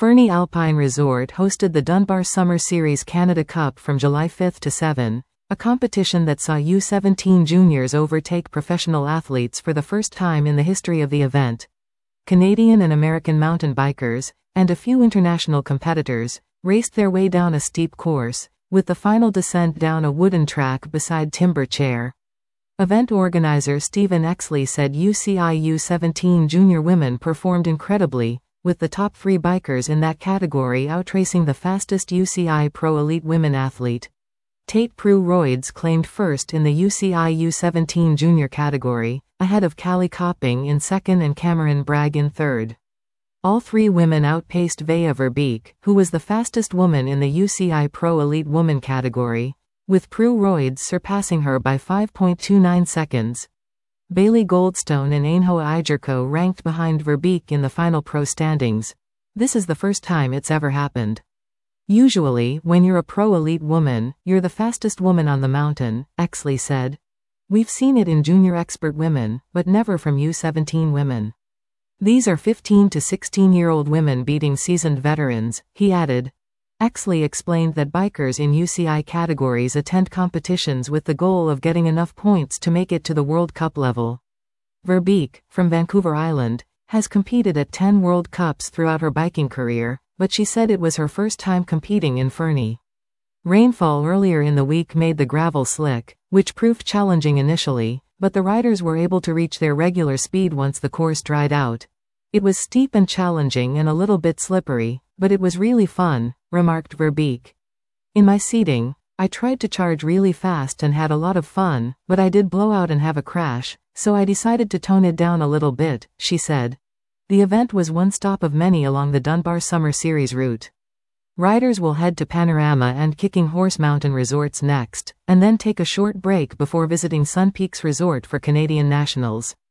Fernie Alpine Resort hosted the Dunbar Summer Series Canada Cup from July 5 to 7, a competition that saw U17 juniors overtake professional athletes for the first time in the history of the event. Canadian and American mountain bikers, and a few international competitors, raced their way down a steep course, with the final descent down a wooden track beside Timber Chair. Event organizer Stephen Exley said UCI U17 junior women performed incredibly, with the top 3 bikers in that category outracing the fastest UCI Pro Elite women athlete. Tate Prue-Royds claimed first in the UCI U17 junior category, ahead of Callie Copping in second and Cameron Bragg in third. All 3 women outpaced Vea Verbeek, who was the fastest woman in the UCI Pro Elite woman category, with Prue-Royds surpassing her by 5.29 seconds. Bailey Goldstone and Ainhoa Ijerko ranked behind Verbeek in the final pro standings. This is the first time it's ever happened. Usually, when you're a pro elite woman, you're the fastest woman on the mountain, Exley said. We've seen it in junior expert women, but never from U17 women. These are 15 to 16-year-old women beating seasoned veterans, he added. Exley explained that bikers in UCI categories attend competitions with the goal of getting enough points to make it to the World Cup level. Verbeek, from Vancouver Island, has competed at 10 World Cups throughout her biking career, but she said it was her first time competing in Fernie. Rainfall earlier in the week made the gravel slick, which proved challenging initially, but the riders were able to reach their regular speed once the course dried out. It was steep and challenging and a little bit slippery, but it was really fun, remarked Verbeek. In my seating, I tried to charge really fast and had a lot of fun, but I did blow out and have a crash, so I decided to tone it down a little bit, she said. The event was one stop of many along the Dunbar Summer Series route. Riders will head to Panorama and Kicking Horse Mountain resorts next, and then take a short break before visiting Sun Peaks Resort for Canadian Nationals.